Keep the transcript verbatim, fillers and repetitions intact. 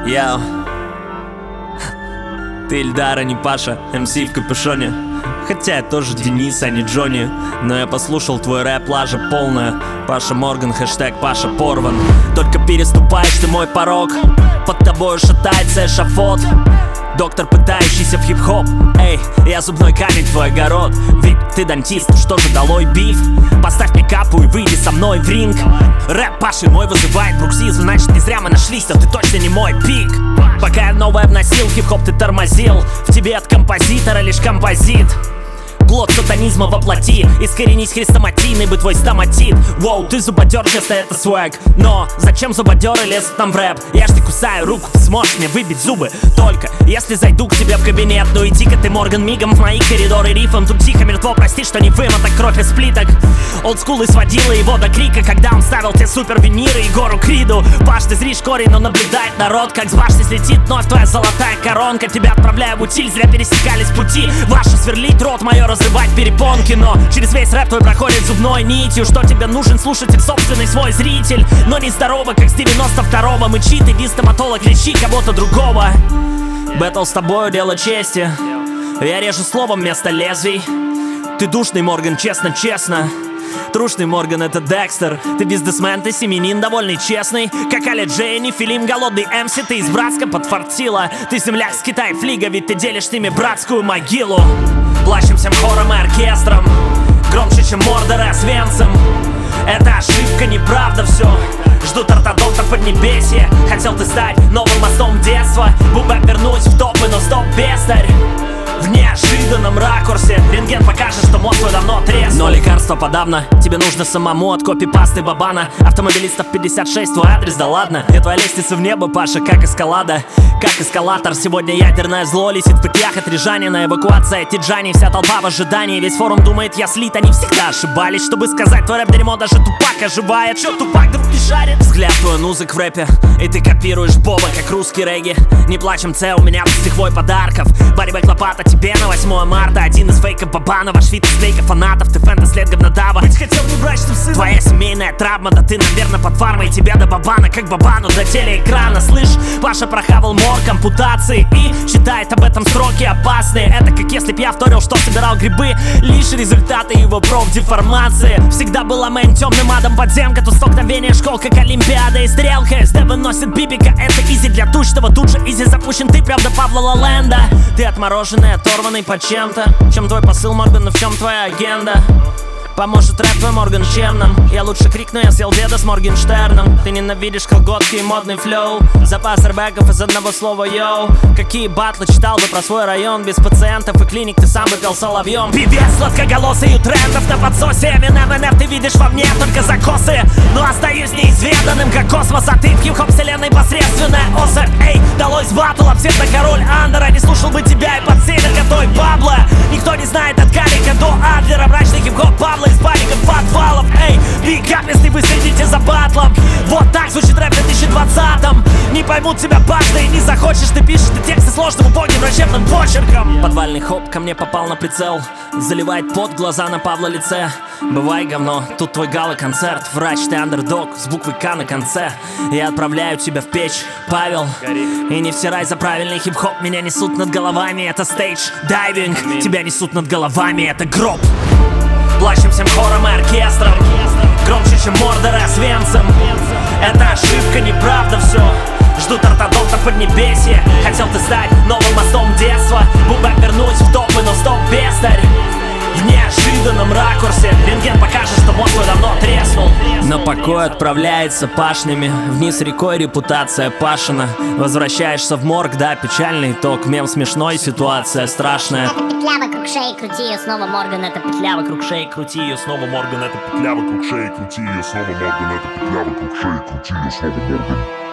Яу. Ты Ильдар, а не Паша, эм си в капюшоне. Хотя я тоже Денис, а не Джонни. Но я послушал твой рэп, лажа полная. Паша Морган, хэштег Паша порван. Только переступаешь ты мой порог, под тобой шатается эшафот. Доктор, пытающийся в хип-хоп. Эй, я зубной камень, твой огород. Ведь ты дантист, что же долой биф? Поставь мне капу и выйди со мной в ринг. Рэп Паши мой вызывает бруксизм. Значит, не зря мы нашлись, но ты точно не мой пик. Пока я новое вносил, хип-хоп ты тормозил. В тебе от композитора лишь композит. Плод сатанизма воплоти. Искоренись хрестоматийный бы твой стоматит. Воу, ты зубодер, честно, это свэг. Но зачем зубодеры лезут нам в рэп? Я ж не кусаю руку, ты сможешь мне выбить зубы только если зайду к тебе в кабинет. Ну иди-ка ты, Морган, мигом в мои коридоры рифом. Тут тихо, мертво, прости, что не вымоток, кровь из плиток. Олдскулы сводила его до крика, когда он ставил те супер виниры и гору Криду. Паш, ты зришь корень, но наблюдает народ, как с башни слетит вновь твоя золотая коронка. Тебя отправляю в утиль, зря пересекались пути. Ваши сверлить рот, мое разрывать перепонки. Но через весь рэп твой проходит зубной нитью. Что тебе нужен, слушатель, собственный свой зритель. Но не здорово, как с девяносто второго. Мычит, иди стоматолог, лечи кого-то другого. Бэтл с тобою дело чести. Я режу словом вместо лезвий. Ты душный, Морган, честно-честно. Трушный, Морган, это Декстер. Ты бизнесмен, ты семенин, довольный, честный. Как Али Джейни, Филим, голодный эм си. Ты из Братска подфартила. Ты земляк с Китая флига, ведь ты делишь с ними братскую могилу. Плачем всем хором и оркестром, громче, чем Мордора с Венцем. Это ошибка, неправда все. Ждут ортодоктов поднебесье. Хотел ты стать новым мостом детства. Бубэп вернуть в топы, но стоп, бестарь. В неожиданном ракурсе рентген покажет, что мозг твой давно треснул. Но лекарства подавно, тебе нужно самому от копипасты Бабана. Автомобилистов пятьдесят шесть, твой адрес, да ладно. И твоя лестница в небо, Паша, как эскалада. Как эскалатор, сегодня ядерное зло лисит в петлях от Рижанина. Эвакуация Тиджани, вся толпа в ожидании. Весь форум думает, я слит, они всегда ошибались. Чтобы сказать, твой рэп дерьмо, даже Тупак оживает. Чё Тупак да не шарит? Взгляд твой нузык в рэпе, и ты копируешь Боба, как русский регги. Не плачем, це, у меня пустых твой подарков. Барри-бэк лопата тебе на восьмое марта. Один из фейков Бабана, ваш вид из фейка фанатов. Ты фэнтез след говнодава. Быть хотел не брачным сыном. Твоя семейная травма, да ты, наверное, под фармой. Тебя до Бабана, как Бабану до телеэкрана. Слышь, Паша прохавал морг ампутации и читает об этом строки опасные. Это как если б я вторил, что собирал грибы. Лишь результаты его профдеформации. Всегда была моим темным адом подземка. Тут столкновение школ, как Олимпиада и стрелка. СД выносит бибика, это изи для тучного. Тут же изи запущен ты, прям до Павла Лаленда. Ты отмороженный, оторванный под чем-то. В чем твой посыл, Морган, в чем твоя агенда? Поможет рэп твой, Морган, чем нам? Я лучше крикну, я съел деда с Моргенштерном. Ты ненавидишь колготки и модный флоу. Запас рэбэков из одного слова йоу. Какие батлы читал бы про свой район. Без пациентов и клиник ты сам бы пел соловьем. Певец сладкоголосый у трендов на подсосе. МНФ ты видишь во мне только закосы. Но остаюсь неизведанным, как космос. А ты в хип-хоп вселенной посредственная особь. Эй, далось батл, абсолютно король Андера. Не слушал бы тебя и под север готовь бабла. Никто не знает от Карика до Адлера. Мрачный хип-хоп Павла из бариков подвалов. Эй, бигап, если вы следите за батлом. Вот так звучит рэп в две тысячи двадцатом. Не поймут тебя башня и не захочешь. Ты пишешь ты тексты сложным, убогим, врачебным почерком. Подвальный хоп ко мне попал на прицел. Заливает пот глаза на Павла лице. Бывай говно, тут твой гала-концерт. Врач, ты андердог с буквы К на конце. Я отправляю тебя в печь, Павел. И не втирай за правильный хип-хоп. Меня несут над головами, это стейдж дайвинг. Тебя несут над головами, это гроб. Плачем всем хором и оркестром, громче, чем Мордора с Венцем. Это ошибка, неправда все. Ждут ортодоктов поднебесье. Хотел ты стать новым мостом детства. Бубэп вернуть в топы, но стоп, бестарь. В неожиданном ракурсе рентген покажет, что мозг твой давно треснул. На покой отправляется Пашными. Вниз рекой репутация Пашина. Возвращаешься в морг, да, печальный итог. Мем смешной, ситуация страшная. Это петля вокруг шеи, крути ее снова, Морган. Это петля вокруг шеи, крути ее снова, Морган. Это петля вокруг шеи, крути ее снова, Морган. Это петля вокруг шеи, крути ее снова, Морган.